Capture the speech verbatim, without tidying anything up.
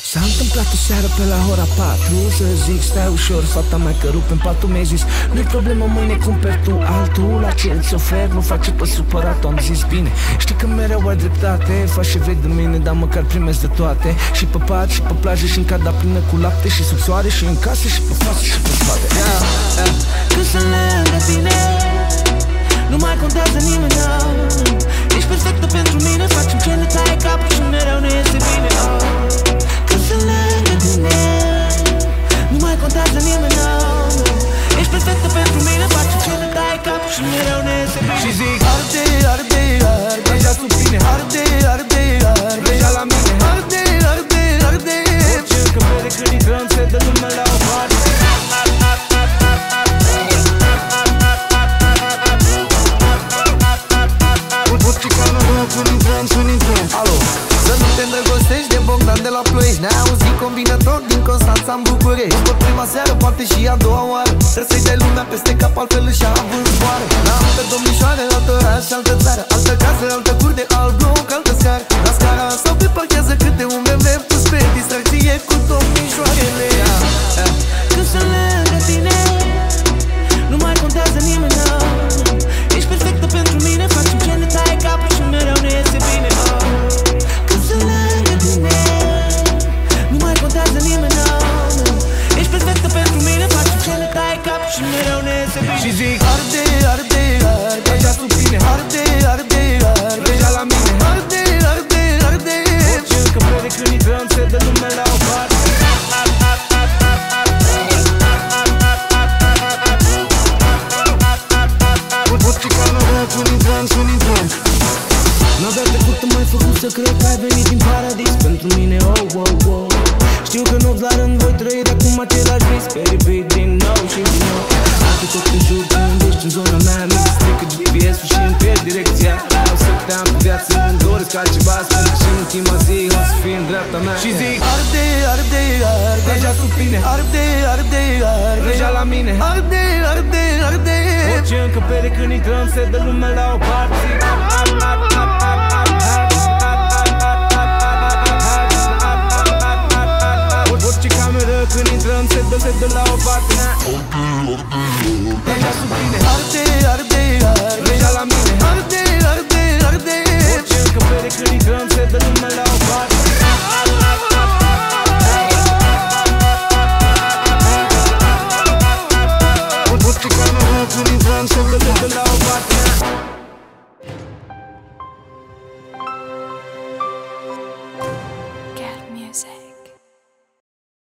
S-a întâmplat o seară pe la ora patru. Să zic stai ușor, fata mea că rup în patul. Mi-ai zis nu-i problemă, mâine cumperi tu altul. La ce îți ofer, nu face pe supărat. Am zis bine, știi că mereu ai dreptate. Faci ce vrei de mine, dar măcar primesc de toate. Și pe pat, și pe plajă, și în cada plină cu lapte. Și sub soare, și în casă, și pe față, și pe spate. yeah, yeah. Când sunt lângă tine, nu mai contează nimeni, no. Ești perfectă pentru mine, facem ce ne taie capul și mereu ne iese bine, oh. Când sunt lângă tine, nu mai contează nimeni, no. Ești perfectă pentru mine, facem ce ne taie capul și mereu ne iese bine. Și zic arde, arde, arde, deja sub tine. Arde, arde, arde, deja la mine. Arde, arde, arde, orice încăpere când intrăm se dă lumea la o parte. Alo, să nu te îndrăgostești de Bogdan de la Ploiești. Ne-ai auzit combinator din Constanța în București. După prima seară, poate și a doua oară, trebuie să-i dai lumea peste cap, altfel își ia având zboară. La altă domnișoare, altă oraș, altă țară, altă casă, altă cur de alt bloc, altă scară. La scara sau pe parchează câte un B M W pus pe distracție cu domnișoarele. Când sunt lângă tine, nu mai contează nimeni, no. Ești perfectă pentru mine, facem ce ne taie capul și mereu ne iese bine, oh. Când sunt lângă tine, nu mai contează nimeni, no. Ești perfectă pentru mine, facem ce ne taie capul și mereu ne iese bine. Și zic arde, arde, arde, deja sub tine. Arde, arde, arde, deja la mine. Arde, arde, arde, orice încăpere când intrăm se dă lumea la o parte. N-avea trecut mai făcut să cred că ai venit din paradis pentru mine, oh, oh, oh. Știu că nu la rând voi trăi de acum același vis, pe repeat din nou și din nou. Atât tot în jur când ești în zona mea, mi se strică G P S-ul și îmi pierd direcția. Vreau să te am pe viață, îmi doresc altceva, sper că și în ultima zi o să fie în dreapta mea. Și zic arde, arde, arde, deja sub tine. Arde, arde, arde, deja la mine. Arde, arde, arde, orice încăpere când intrăm se dă lumea la o parte. Orice cameră când intrăm se dă, se dă la o parte.